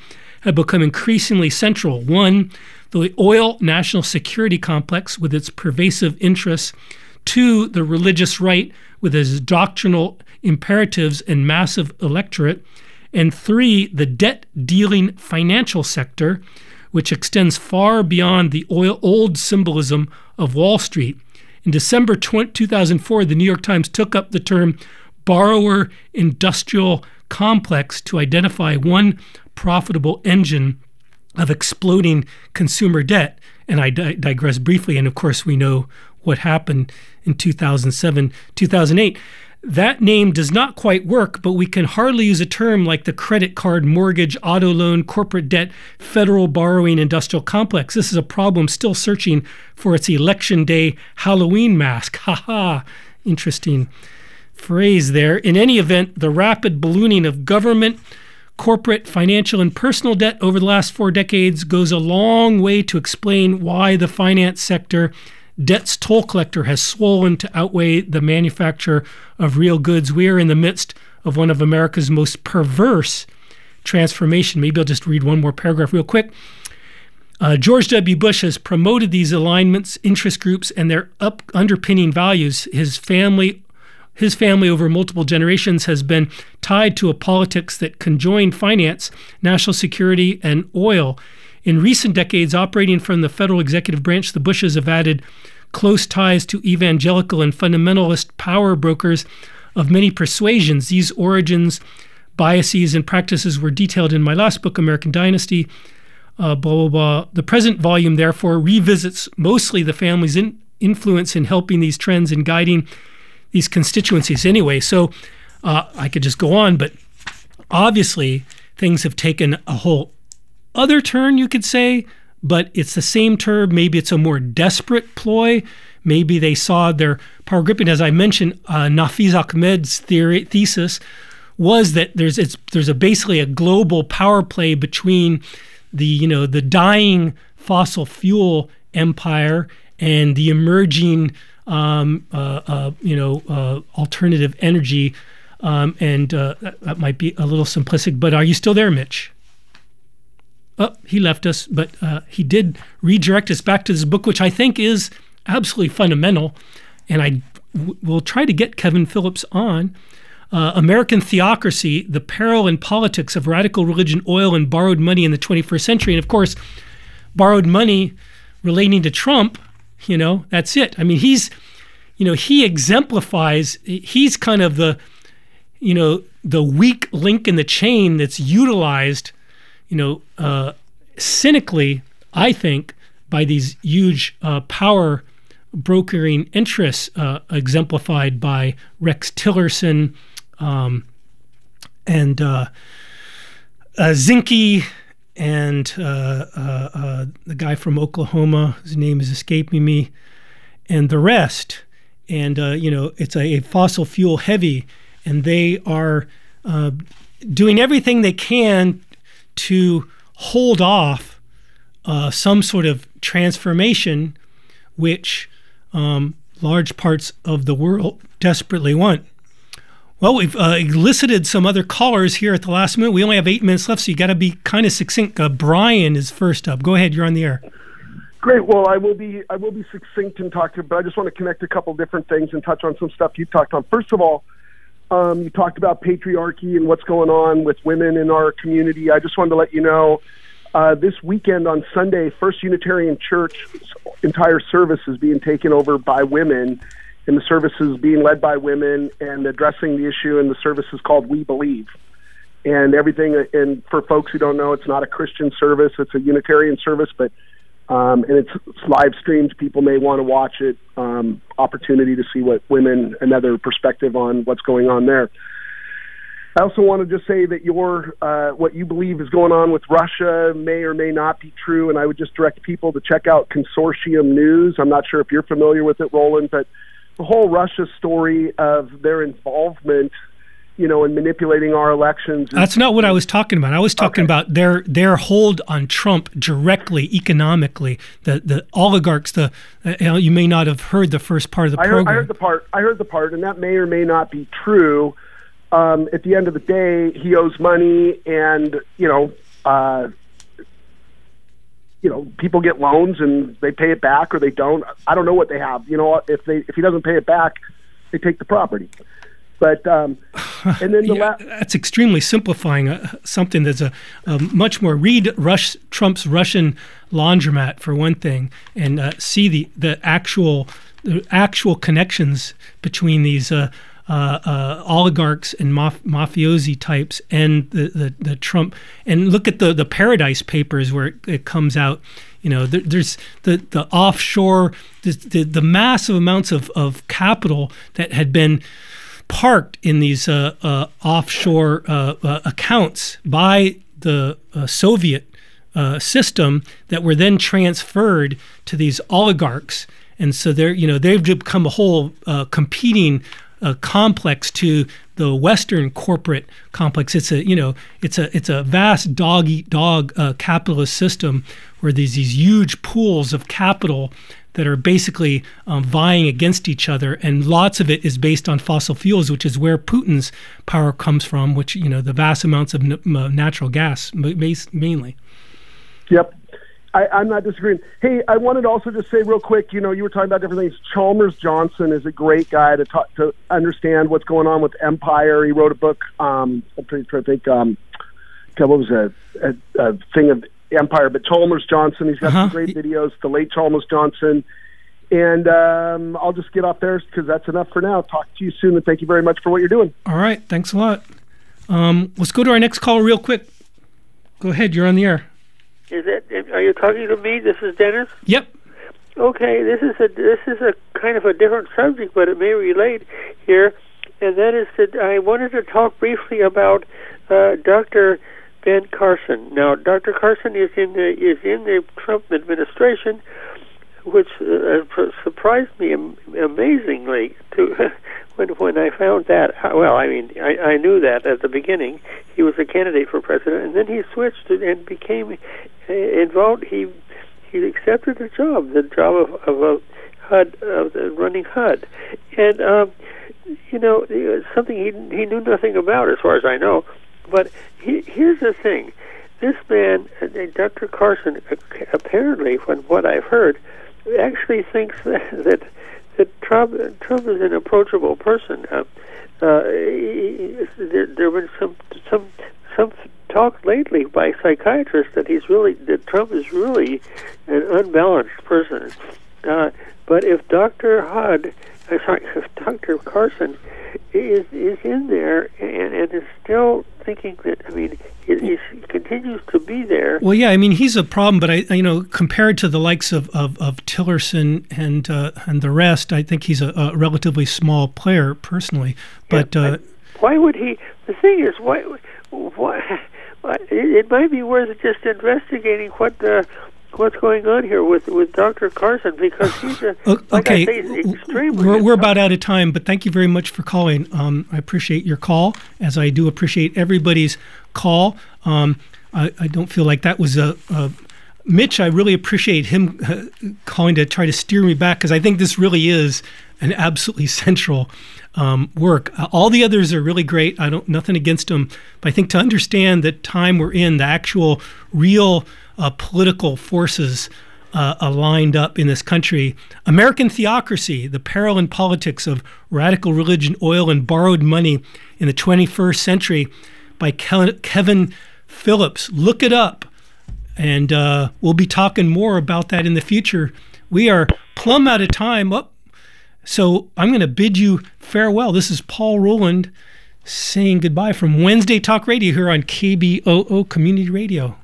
have become increasingly central. One, the oil national security complex with its pervasive interests. Two, the religious right with its doctrinal imperatives and massive electorate. And three, the debt-dealing financial sector, which extends far beyond the oil old symbolism of Wall Street. In December two thousand four, the New York Times took up the term borrower industrial complex to identify one profitable engine of exploding consumer debt. And I di- digress briefly, and of course we know what happened in two thousand seven, two thousand eight. That name does not quite work, but we can hardly use a term like the credit card, mortgage, auto loan, corporate debt, federal borrowing industrial complex. This is a problem still searching for its election day Halloween mask. Ha ha, interesting phrase there. In any event, the rapid ballooning of government, corporate, financial, and personal debt over the last four decades goes a long way to explain why the finance sector debt's toll collector has swollen to outweigh the manufacture of real goods. We are in the midst of one of America's most perverse transformation. Maybe I'll just read one more paragraph real quick. Uh, George W. Bush has promoted these alignments, interest groups, and their up underpinning values. His family, his family over multiple generations has been tied to a politics that conjoined finance, national security, and oil. In recent decades, operating from the federal executive branch, the Bushes have added close ties to evangelical and fundamentalist power brokers of many persuasions. These origins, biases, and practices were detailed in my last book, American Dynasty, uh, blah, blah, blah. The present volume, therefore, revisits mostly the family's in- influence in helping these trends and guiding these constituencies. Anyway, so uh, I could just go on, but obviously things have taken a whole other turn, you could say, but it's the same term. Maybe it's a more desperate ploy. Maybe they saw their power gripping. As I mentioned, uh, Nafiz Ahmed's theory, thesis was that there's it's there's a basically a global power play between the you know the dying fossil fuel empire and the emerging um, uh, uh, you know uh, alternative energy. Um, and uh, that, that might be a little simplistic, but are you still there, Mitch? Oh, he left us, but uh, he did redirect us back to this book, which I think is absolutely fundamental. And I w- will try to get Kevin Phillips on. Uh, American Theocracy, The Peril and Politics of Radical Religion, Oil, and Borrowed Money in the twenty-first Century. And of course, borrowed money relating to Trump, you know, that's it. I mean, he's, you know, he exemplifies, he's kind of the, you know, the weak link in the chain that's utilized you know, uh, cynically, I think, by these huge uh, power brokering interests uh, exemplified by Rex Tillerson um, and uh, uh, Zinke and uh, uh, uh, the guy from Oklahoma, whose name is escaping me, and the rest. And, uh, you know, it's a, a fossil fuel heavy, and they are uh, doing everything they can to hold off uh, some sort of transformation which um, large parts of the world desperately want. Well, we've uh, elicited some other callers here at the last minute. We only have eight minutes left, so you got to be kind of succinct. Uh, Brian is first up. Go ahead, you're on the air. Great. Well, I will be I will be succinct and talk to, but I just want to connect a couple different things and touch on some stuff you talked on. First of all, Um, you talked about patriarchy and what's going on with women in our community. I just wanted to let you know, uh, this weekend on Sunday, First Unitarian Church's entire service is being taken over by women, and the service is being led by women and addressing the issue, and the service is called We Believe. And everything, and for folks who don't know, it's not a Christian service, it's a Unitarian service, but Um, and it's, it's live streamed. People may want to watch it. Um, opportunity to see what women, another perspective on what's going on there. I also want to just say that your uh, what you believe is going on with Russia may or may not be true, and I would just direct people to check out Consortium News. I'm not sure if you're familiar with it, Roland, but the whole Russia story of their involvement, you know, in manipulating our elections. That's not what I was talking about. I was talking okay. about their their hold on Trump directly, economically. The the oligarchs. The uh, you know, you may not have heard the first part of the I program. Heard, I heard the part. I heard the part, and that may or may not be true. Um, at the end of the day, he owes money, and you know, uh, you know, people get loans and they pay it back or they don't. I don't know what they have. You know, if they if he doesn't pay it back, they take the property. But um, and then the yeah, la- that's extremely simplifying uh, something that's a, a much more. Read Rush, Trump's Russian laundromat for one thing, and uh, see the the actual the actual connections between these uh, uh, uh, oligarchs and maf- mafiosi types and the, the, the Trump. And look at the the Paradise Papers where it, it comes out. You know, there, there's the the offshore, the the, the massive amounts of, of capital that had been parked in these uh, uh, offshore uh, uh, accounts by the uh, Soviet uh, system that were then transferred to these oligarchs, and so they're you know they've become a whole uh, competing uh, complex to the Western corporate complex. It's a you know it's a it's a vast dog eat dog uh, capitalist system where there's these huge pools of capital that are basically um, vying against each other, and lots of it is based on fossil fuels, which is where Putin's power comes from, which, you know, the vast amounts of n- natural gas, mainly. Yep. I, I'm not disagreeing. Hey, I wanted to also just say real quick, you know, you were talking about different things. Chalmers Johnson is a great guy to talk, to understand what's going on with Empire. He wrote a book, um, I'm trying to think, um, what was a, a, a thing of Empire, but Chalmers Johnson, he's got uh-huh. some great videos, the late Chalmers Johnson. And um, I'll just get off there because that's enough for now. Talk to you soon, and thank you very much for what you're doing. All right, thanks a lot. Um, let's go to our next caller real quick. Go ahead, you're on the air. Is it? Are you talking to me? This is Dennis. Yep. Okay, this is a this is a kind of a different subject, but it may relate here, and that is that I wanted to talk briefly about uh, Doctor Ben Carson. Now, Doctor Carson is in the is in the Trump administration, which uh, surprised me am- amazingly to when when I found that. Well, I mean, I, I knew that at the beginning he was a candidate for president, and then he switched and became uh, involved. He he accepted the job, the job of, of a H U D, of uh, running H U D, and um, you know, something he he knew nothing about, as far as I know. But he, here's the thing: this man, uh, Doctor Carson, uh, apparently, from what I've heard, actually thinks that that, that Trump, Trump is an approachable person. Uh, uh, he, there, there was some some some talk lately by psychiatrists that he's really that Trump is really an unbalanced person. Uh, but if Doctor H U D, uh, sorry, if Doctor Carson is is in there and, and is still thinking that, I mean, he, he continues to be there. Well, yeah, I mean, he's a problem, but I, you know, compared to the likes of of, of Tillerson and uh, and the rest, I think he's a, a relatively small player personally. But yeah, uh, why would he? The thing is, why? Why? It might be worth just investigating what the. What's going on here with, with Doctor Carson, because he's a, like okay. I say, he's extremely... We're, we're about out of time, but thank you very much for calling. Um, I appreciate your call, as I do appreciate everybody's call. Um, I, I don't feel like that was a... a Mitch, I really appreciate him uh, calling to try to steer me back, because I think this really is an absolutely central um, work. Uh, all the others are really great. I don't nothing against them, but I think to understand the time we're in, the actual real uh, political forces uh, aligned up in this country, American theocracy, the peril in politics of radical religion, oil, and borrowed money in the twenty-first century, by Ke- Kevin Phillips. Look it up. And uh, we'll be talking more about that in the future. We are plumb out of time. Up, so I'm going to bid you farewell. This is Paul Rowland saying goodbye from Wednesday Talk Radio here on K B O O Community Radio.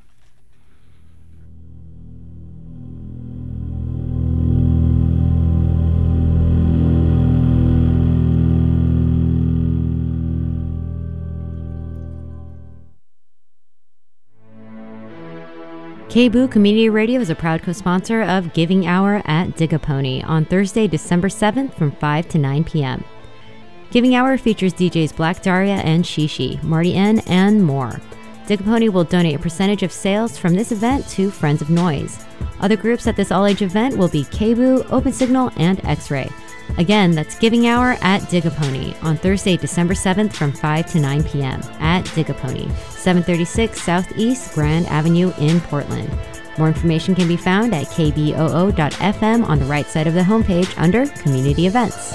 K B O O Community Radio is a proud co-sponsor of Giving Hour at Dig-A-Pony on Thursday, December seventh from five to nine p.m. Giving Hour features D Js Black Daria and Shishi, Marty N, and more. Dig-A-Pony will donate a percentage of sales from this event to Friends of Noise. Other groups at this all-age event will be K B O O, Open Signal, and X-Ray. Again, that's Giving Hour at Dig-A-Pony on Thursday, December seventh from five to nine p.m. at Dig-A-Pony, seven thirty-six Southeast Grand Avenue in Portland. More information can be found at k b o o dot f m on the right side of the homepage under Community Events.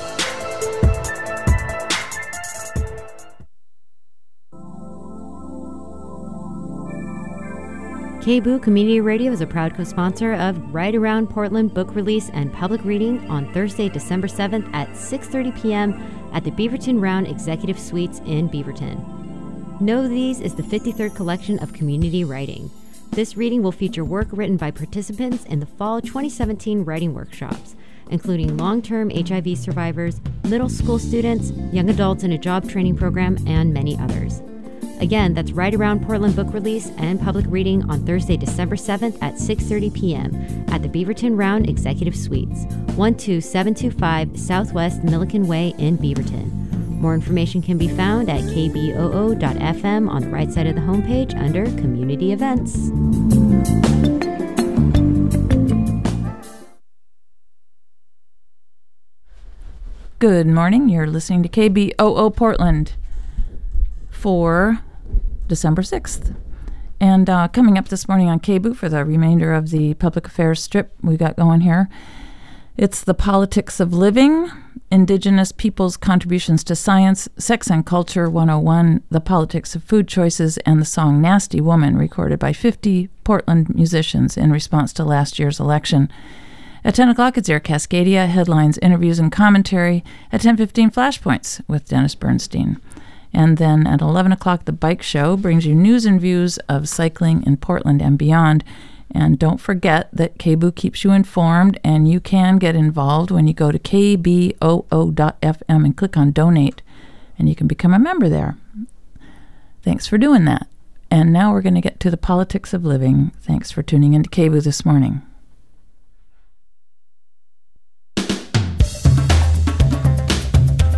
K B O O Community Radio is a proud co-sponsor of Right Around Portland book release and public reading on Thursday, December seventh at six thirty p.m. at the Beaverton Round Executive Suites in Beaverton. Know These is the fifty-third collection of community writing. This reading will feature work written by participants in the fall twenty seventeen writing workshops, including long-term H I V survivors, middle school students, young adults in a job training program, and many others. Again, that's Right Around Portland book release and public reading on Thursday, December seventh at six thirty p.m. at the Beaverton Round Executive Suites, one two seven two five Southwest Milliken Way in Beaverton. More information can be found at k b o o dot f m on the right side of the homepage under Community Events. Good morning. You're listening to K B O O Portland for December sixth. And uh, coming up this morning on K B O O for the remainder of the public affairs strip we got going here, it's the politics of living, Indigenous peoples' contributions to science, sex and culture one oh one, the politics of food choices, and the song Nasty Woman, recorded by fifty Portland musicians in response to last year's election. At ten o'clock, it's Air Cascadia, headlines, interviews, and commentary. At ten fifteen, Flashpoints with Dennis Bernstein. And then at eleven o'clock, The Bike Show brings you news and views of cycling in Portland and beyond. And don't forget that K B O O keeps you informed, and you can get involved when you go to k b o o dot f m and click on Donate, and you can become a member there. Thanks for doing that. And now we're going to get to the politics of living. Thanks for tuning into K B O O this morning.